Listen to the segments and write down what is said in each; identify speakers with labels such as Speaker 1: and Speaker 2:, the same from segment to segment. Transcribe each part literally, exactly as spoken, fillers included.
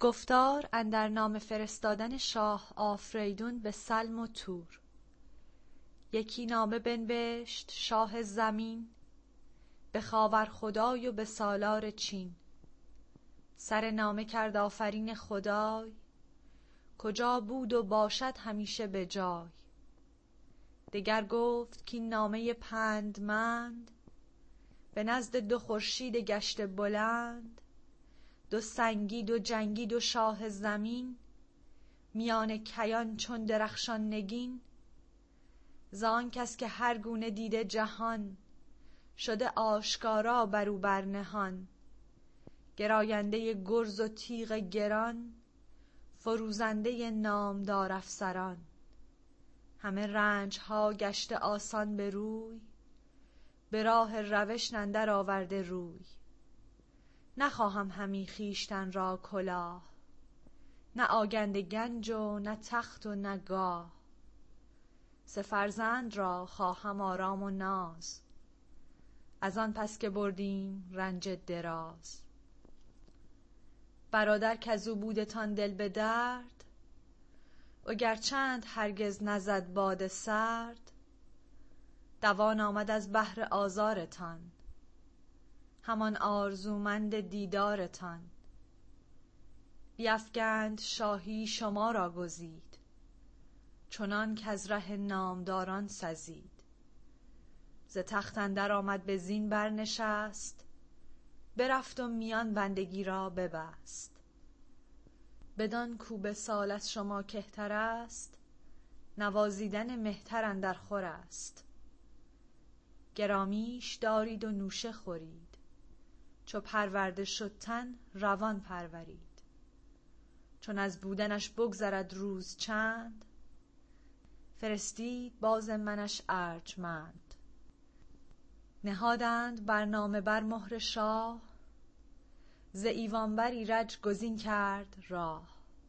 Speaker 1: گفتار اندر نامه فرستادن شاه آفریدون به سلم و تور. یکی نامه بنوشت شاه زمین، به خاور خدای و به سالار چین. سر نامه کرد آفرین خدای، کجا بود و باشد همیشه به جای. دگر گفت کاین نامه پندمند، به نزد دو خورشید گشته بلند. دو سنگی دو جنگی دو شاه زمین، میان کیان چون درخشان نگین. زان کس که هر گونه دیده جهان، شده آشکارا برو بر نهان. گراینده گرز و تیغ گران، فروزنده نامدار افسران. همه رنج ها گشته آسان به روی، به راه روش اندر آورده روی. نخواهم همی خویشتن را کلاه، نه آگنده گنج و نه تخت و نه گاه. سه فرزند را خواهم آرام و ناز، از آن پس که بردیم رنج دراز. برادر کزو بودتان دل به درد، وگر چند هرگز نزد باد سرد. دوان آمد از بهر آزارتان، همان آرزومند دیدارتان. بیفگند شاهی شما را گزید، چنان کز ره نامداران سزید. ز تخت اندر آمد به زین برنشست، برفت و میان بندگی را ببست. بدان کو به سال از شما کهتر است، نوازیدن مهتر اندر خور است. گرامیش دارید و نوشه خورید، چو پرورده شد تن روان پرورید. چون از بودنش بگذرد روز چند، فرستید باز منش ارجمند. نهادند بر نامه بر مهر شاه، ز ایوان بر ایرج گزین کرد راه.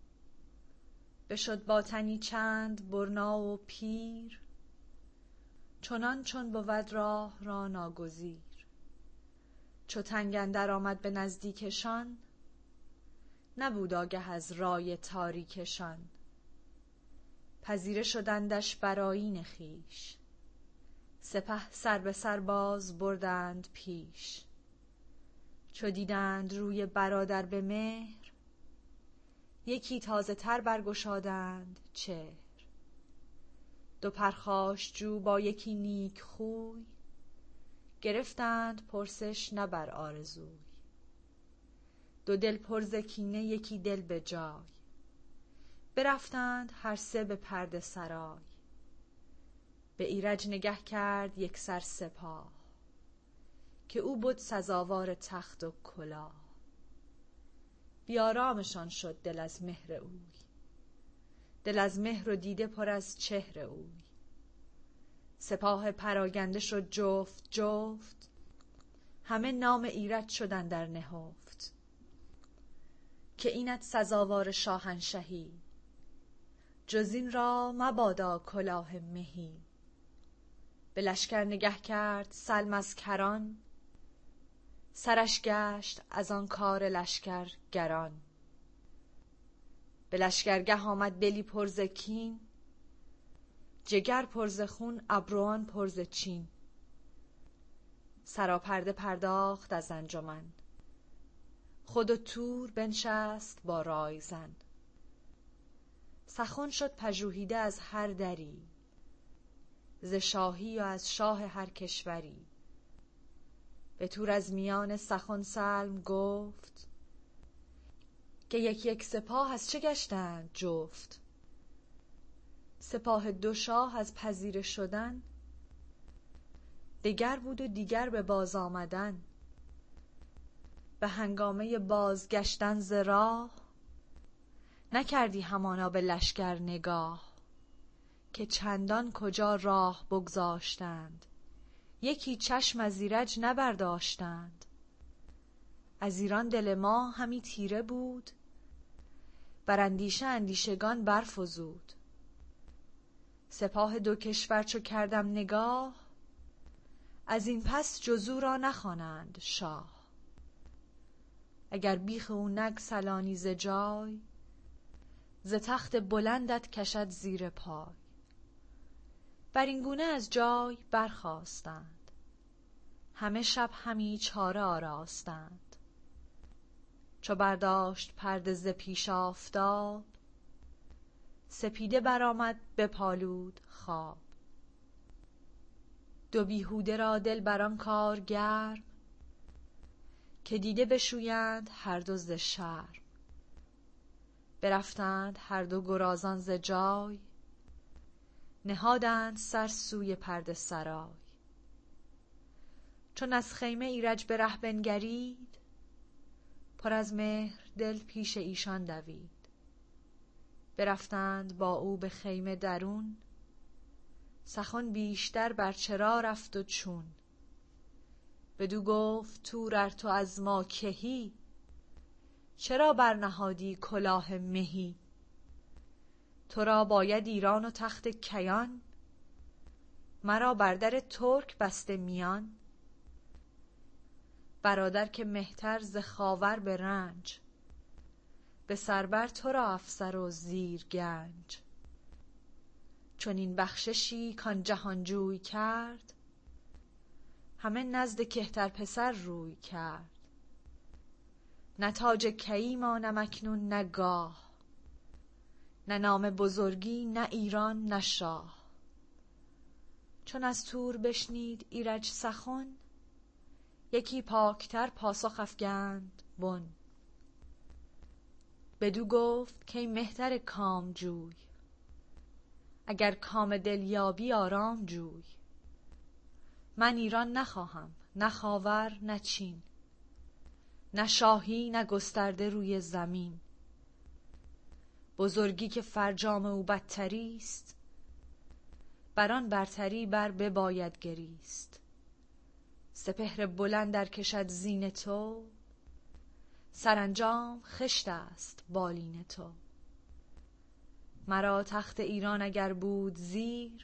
Speaker 1: بشد با تنی چند برنا و پیر، چنان چون بود راه را ناگزیر. چو تنگ اندر آمد به نزدیکشان، نبود آگه از رای تاریکشان. پذیره شدندش بر آیین خویش، سپه سر به سر باز بردند پیش. چو دیدند روی برادر به مهر، یکی تازه تر برگشادند چهر. دو پرخاشجو با یکی نیک خوی، گرفتند پرسش نه بر آرزوی. دو دل پر ز کینه یکی دل به جای، برفتند هر سه به پرده سرای. به ایرج نگه کرد یکسر سپاه، که او بد سزاوار تخت و کلاه. بیارامشان شد دل از مهر اوی، دل از مهر و دیده پر از چهر اوی. سپاه پراگنده شد جفت جفت، همه نام ایرج شد اندر نهفت. که اینت سزاوار شاهنشهی، جز این را مبادا کلاه مهی. به لشکر نگه کرد سلم از کران، سرش گشت از آن کار لشکر گران. به لشکرگه آمد دلی پر ز کین، جگر پر ز خون ابروان پر ز چین. سراپرده پرداخت از انجمن، خود و تور بنشست با رایزن. سخن شد پژوهیده از هر دری، ز شاهی و از شاه هر کشوری. به تور از میان سخن سلم گفت، که یک یک سپاه از چه گشتند جفت. سپاه دو شاه از پذیره شدن، دگر بود و دیگر به باز آمدن. به هنگامه بازگشتن ز راه، نکردی همانا به لشکر نگاه. که چندان کجا راه بگذاشتند، یکی چشم از ایرج نبرداشتند. از ایران دل ما همی تیره بود، بر اندیشه اندیشگان برفزود. سپاه دو کشور چو کردم نگاه، از این پس جز او را نخوانند شاه. اگر بیخ او نگسلانی ز جای، ز تخت بلندت کشد زیر پای. بر این گونه از جای برخاستند، همه شب همی چاره آراستند. چو برداشت پرده ز پیش آفتاب، سپیده برآمد بپالود خواب. دو بیهوده را دل بر آن کار گرم، که دیده بشویند هر دو ز شرم. برفتند هر دو گرازان ز جای، نهادند سر سوی پرده سرای. چون از خیمه ایرج به ره بنگرید، پر از مهر دل پیش ایشان دوید. برفتند با او به خیمه درون، سخن بیشتر بر چرا رفت و چون. بدو گفت تور ار تو از ما کهی، چرا برنهادی کلاه مهی؟ تو را باید ایران و تخت کیان، مرا بر در ترک بسته میان. برادر که مهتر ز خاور به رنج، به سر بر تو را افسر و زیر گنج. چون این بخششی کان جهانجوی کرد، همه نزد کهتر پسر روی کرد. نه تاج کیی مانم اکنون نه گاه، نه نام بزرگی نه ایران نه شاه. چون از تور بشنید ایرج سخن، یکی پاکتر پاسخ افگند بن. بدو گفت کای مهتر کامجوی، اگر کام دل یابی آرام جوی. من ایران نخواهم نه خاور نه چین، نه شاهی نه گسترده روی زمین. بزرگی که فرجام او بدتریست، بر آن برتری بر بباید گریست. سپهر بلند ار کشد زین تو، سرانجام خشت است بالین تو. مرا تخت ایران اگر بود زیر،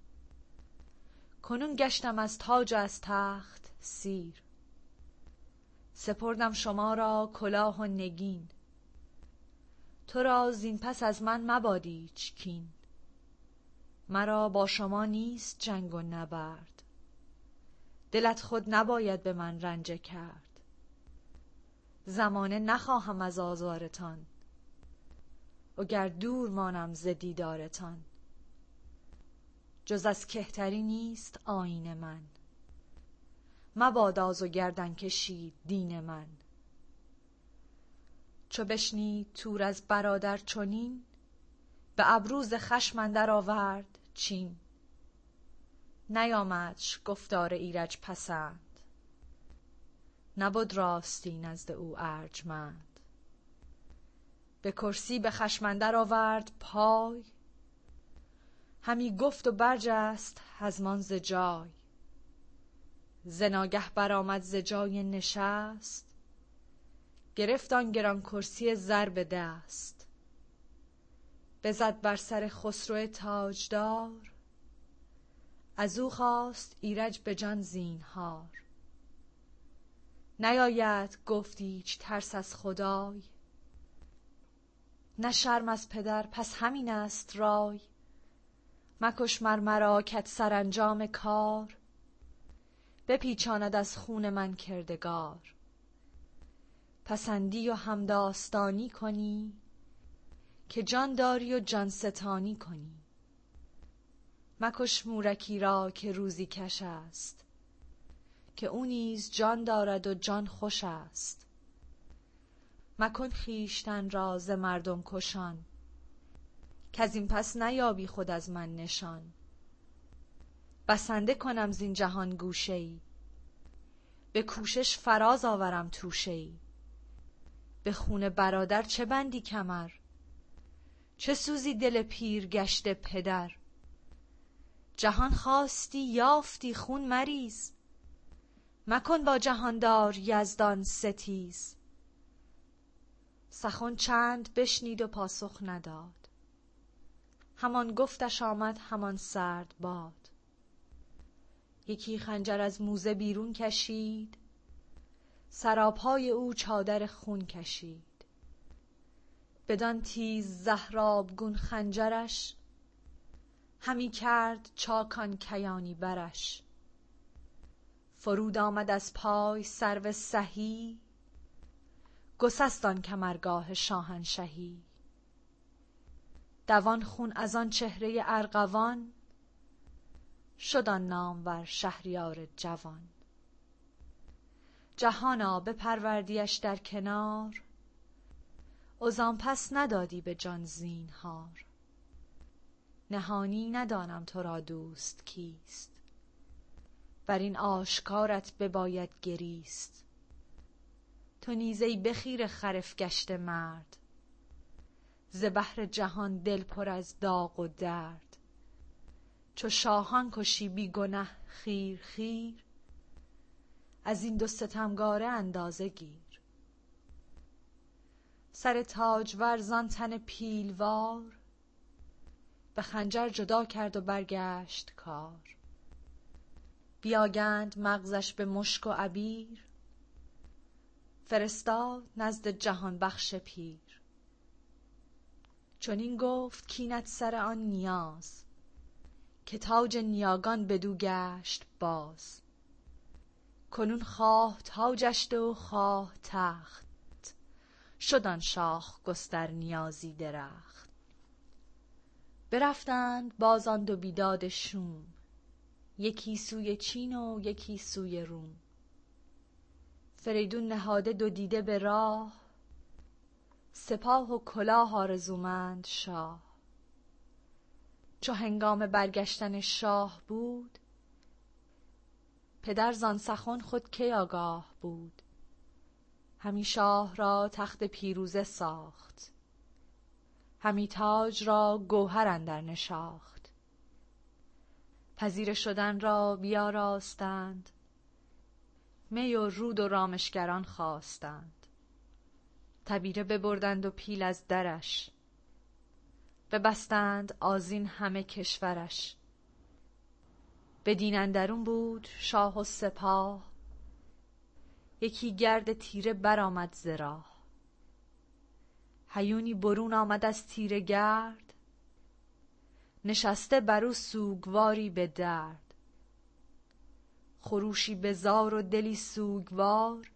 Speaker 1: کنون گشتم از تاج و از تخت سیر. سپردم شما را کلاه و نگین، تو را زین پس از من مباد ایچ کین. مرا با شما نیست جنگ و نبرد، دلت خود نباید به من رنجه کرد. زمانه نخواهم از آزارتان، وگر دور مانم ز دیدارتان. جز از کهتری نیست آیین من، مباد آز و گردن کشید دین من. چو بشنید تور از برادر چنین، به ابرو ز خشم اندر آورد چین. نیامدش گفتار ایرج پسند، نبد راستی نزد او ارجمند. به کرسی به خشم اندر آورد پای، همی گفت و برجست ازمان ز جای. ز ناگه برآمد ز جای نشست، گرفت آن گران کرسی زر به دست. بزد بر سر خسرو تاجدار، ازو خواست ایرج به جان زینهار. نیاید گفت ایچ ترس از خدای، نه شرم از پدر پس همین است رای. مکش مر مرا کت سرانجام کار، بپیچاند از خون من کردگار. پسندی و همداستانی کنی، که جان داری و جان ستانی کنی. مکش مورکی را که روزی کش است، که او نیز جان دارد و جان خوش است. مکن خویشتن را ز مردم کشان، کزین پس نیابی خود از من نشان. بسنده کنم زین جهان گوشه ای، به کوشش فراز آورم توشه ای. به خون برادر چه بندی کمر، چه سوزی دل پیر گشته پدر. جهان خواستی یافتی خون مریز، مکن با جهاندار یزدان ستیز. سخن چند بشنید و پاسخ نداد، همان گفتش آمد همان سرد باد. یکی خنجر از موزه بیرون کشید، سراپای او چادر خون کشید. بدان تیز زهرآبگون خنجرش، همی کرد چاکان کیانی برش. فرود آمد از پای سرو سهی، گسست آن کمرگاه شاهنشهی. دوان خون از آن چهره ارغوان، شد آن نامور شهریار جوان. جهانا بپروردیش در کنار، وزان پس ندادی به جان زینهار. نهانی ندانم تو را دوست کیست، بر این آشکارت بباید گریست. تو نیز ای بخیره خرف گشته مرد، ز بحر جهان دل پر از داغ و درد. چو شاهان کشی بی گنه خیر خیر، از این دو ستمگاره اندازه گیر. سر تاجور زان تن پیلوار، به خنجر جدا کرد و برگشت کار. بیاگند مغزش به مشک و عبیر، فرستاد نزد جهان بخش پیر. چنین گفت کاینت سر آن نیاز، که تاج نیاگان بدو گشت باز. کنون خواه تاجش ده و خواه تخت، شد آن شاخ گستر نیازی درخت. برفتند باز آن دو بیداد شوم، یکی سوی چین و یکی سوی روم. فریدون نهاده دو دیده به راه، سپاه و کلاه آرزومند شاه. چو هنگام برگشتن شاه بود، پدر زان سخن خود کی آگاه بود. همی شاه را تخت پیروزه ساخت، همی تاج را گوهر اندر نشاخت. پذیره شدن را بیاراستند، می و رود و رامشگران خواستند. تبیره ببردند و پیل از درش، ببستند آذین همه کشورش. بدین اندرون بود شاه و سپاه، یکی گرد تیره برآمد ز راه. هیونی برون آمد از تیره گرد، نشسته برو سوگواری به درد. خروشی به زار و دلی سوگوار،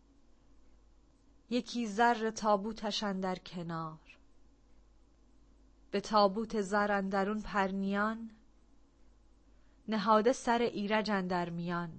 Speaker 1: یکی زر تابوتش اندر کنار. به تابوت زر اندرون پرنیان، نهاده سر ایرج اندر میان.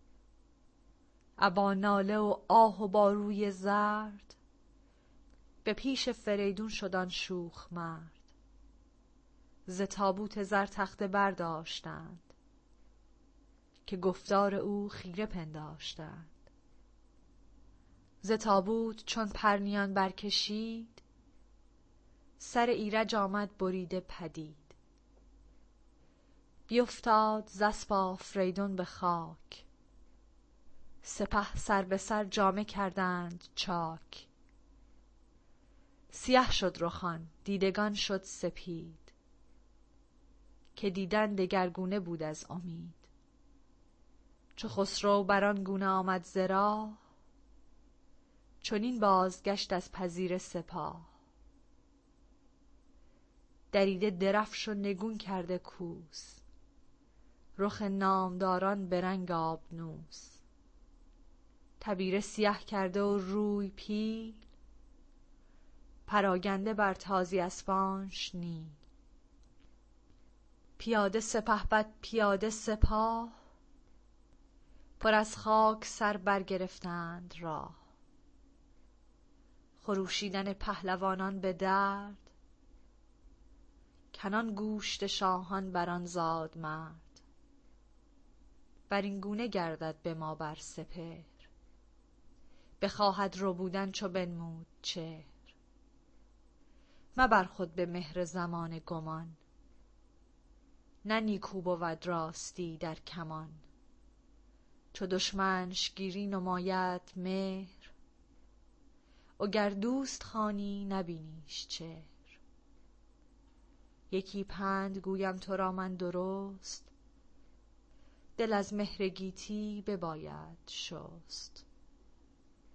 Speaker 1: ابا ناله و آه و با روی زرد، به پیش فریدون شد آن شوخ مرد. ز تابوت زر تخته برداشتند، که گفتار او خیره پنداشتند. ز تابوت چون پرنیان برکشید، سر ایرج آمد بریده پدید. بیفتاد ز اسپ آفریدون به خاک، سپه سر به سر جامه کردند چاک. سیه شد رخان دیدگان شد سپید، که دیدن دگرگونه بود از امید. چو خسرو بران گونه آمد ز راه، چنین بازگشت از پذیره سپاه. دریده درفش و نگون کرده کوس، رخ نامداران به رنگ آبنوس. تبیره سیه کرده و روی پیل، پراگنده بر تازی اسپانش نیل. پیاده سپهبد پیاده سپاه، پر از خاک سر برگرفتند راه. خروشیدن پهلوانان به درد، کنان گوشت شاهان بران زاد مرد. بر این گونه گردد به ما بر سپهر، بخواهد ربودن چو بنمود چهر. مبر خود به مهر زمانه گمان، نه نیکو بود راستی در کمان. چو دشمنش گیری نماید مهر، وگر دوست خوانی نبینیش چهر. یکی پند گویم تو را من درست، دل از مهر گیتی بباید شست.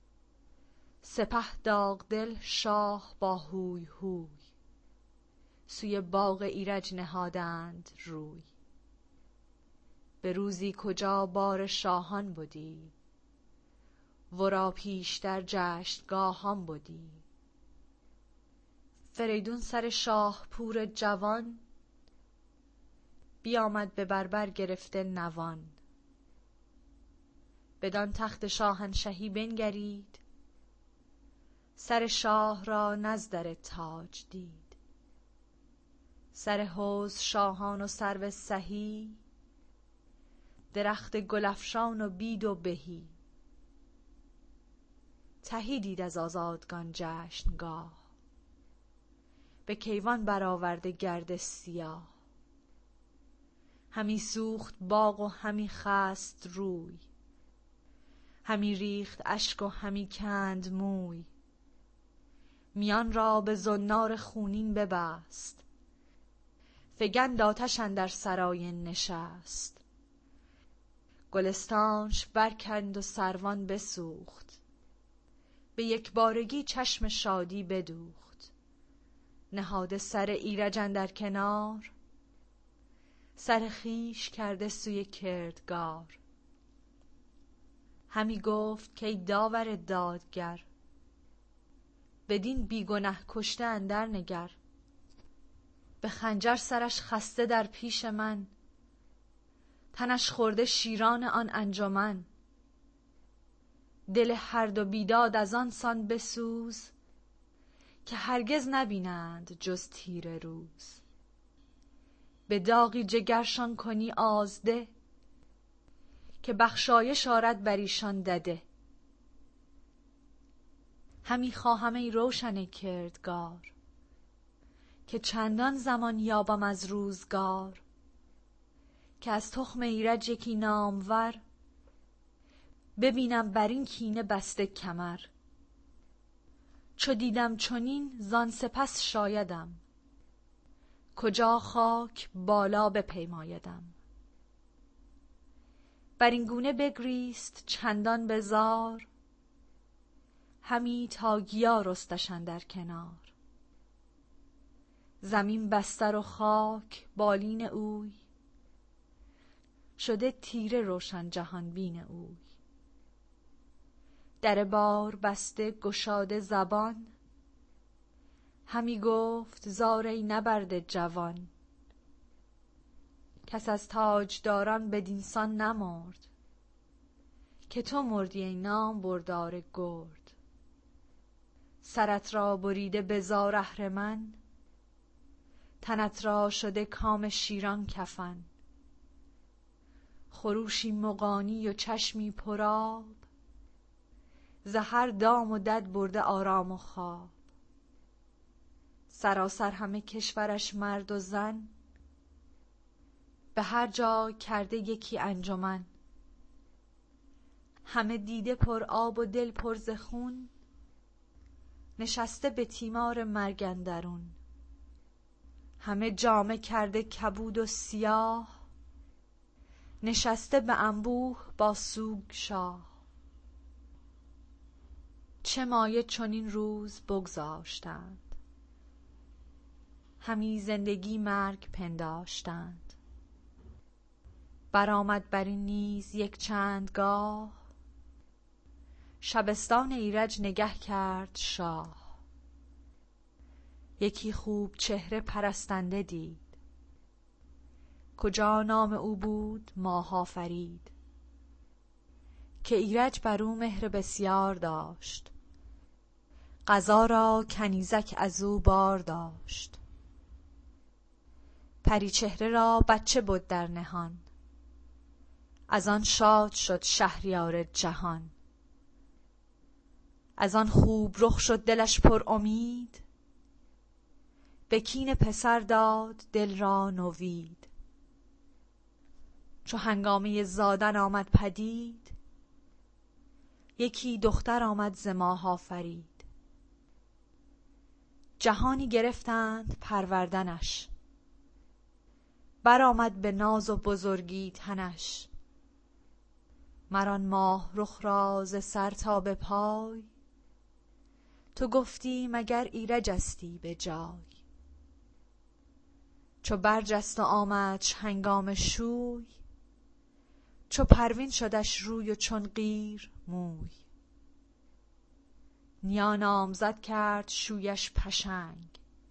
Speaker 1: سپه داغ دل شاه با هوی هوی، سوی باغ ایرج نهادند روی. به روزی کجا بار شاهان بودی، ورا پیشتر جشنگاهان بودی. فریدون سر شاه پور جوان، بیامد به بربر گرفته نوان. بدان تخت شاهنشهی بنگرید، سر شاه را نزدر تاج دید. سر حوض شاهان و سرو سهی، درخت گل افشان و بید و بهی. تهی دید از آزادگان جشنگاه، به کیوان برآورده گرد سیاه. همی سوخت باغ و همی خست روی، همی ریخت اشک و همی کند موی. میان را به زنار خونین ببست، فگند آتش اندر سرای نشست. گلستانش برکند و سروان بسوخت، به یک بارگی چشم شادی بدوخت. نهاده سر ایرج اندر کنار، سر خویش کرده سوی کردگار. همی گفت کای داور دادگر، بدین بی گنه کشته اندر نگر. به خنجر سرش خسته در پیش من، تنش خورده شیران آن انجمن. دل هر دو بیداد از آن سان بسوز، که هرگز نبینند جز تیره روز. به داغی جگرشان کنی آزده، که بخشایش آرد بر ایشان دده. همی خواهم ای روشن کردگار، که چندان زمان یابم از روزگار. که از تخم ایرج یکی نامور، ببینم بر این کینه بسته کمر. چو دیدم چنین زان سپس شایدم، کجا خاک بالا بپیمایدم. بر این گونه بگریست چندان به زار، همی تا گیا رستش اندر کنار. زمین بستر و خاک بالین اوی، شده تیره روشن جهان بین اوی. در بار بسته گشاده زبان، همی گفت زار ای نبرده جوان. کس از تاجداران بدین سان نمرد، که تو مردی ای نام بردار گرد. سرت را بریده به زار اهرمن، تنت را شده کام شیران کفن. خروشی مغانی و چشمی پرآب، ز هر دام و دد برده آرام و خواب. سراسر همه کشورش مرد و زن، به هر جای کرده یکی انجمن. همه دیده پر آب و دل پر ز خون، نشسته به تیمار مرگ اندرون. همه جامه کرده کبود و سیاه، نشسته به انبوه با سوگ شاه. چه مایه چنین روز بگذاشتند، همی زندگی مرگ پنداشتند. برآمد بر این نیز یک چند گاه، شبستان ایرج نگه کرد شاه. یکی خوب چهره پرستنده دید، کجا نام او بود ماه آفرید. که ایرج بر او مهر بسیار داشت، قضا را کنیزک از او بار داشت. پری چهره را بچه بد در نهان، از آن شاد شد شهریار جهان. از آن خوب رخ شد دلش پر امید، به کین پسر داد دل را نوید. چو هنگامه زادن آمد پدید، یکی دختر آمد ز ماه آفرید. جهانی گرفتند پروردنش، برآمد به ناز و بزرگی تنش. مر آن ماه رخ را ز سر تا به پای، تو گفتی مگر ایرجستی به جای. چو برجست و آمدش هنگام شوی، چو پروین شدش روی و چون قیر موی. نیا نامزد کرد شویش پشنگ،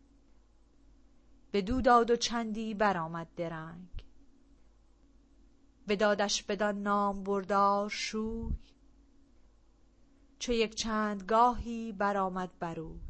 Speaker 1: بدو داد و چندی برآمد درنگ. بدادش بدان نامبردار شوی، چو یک چند گاهی برآمد بروی.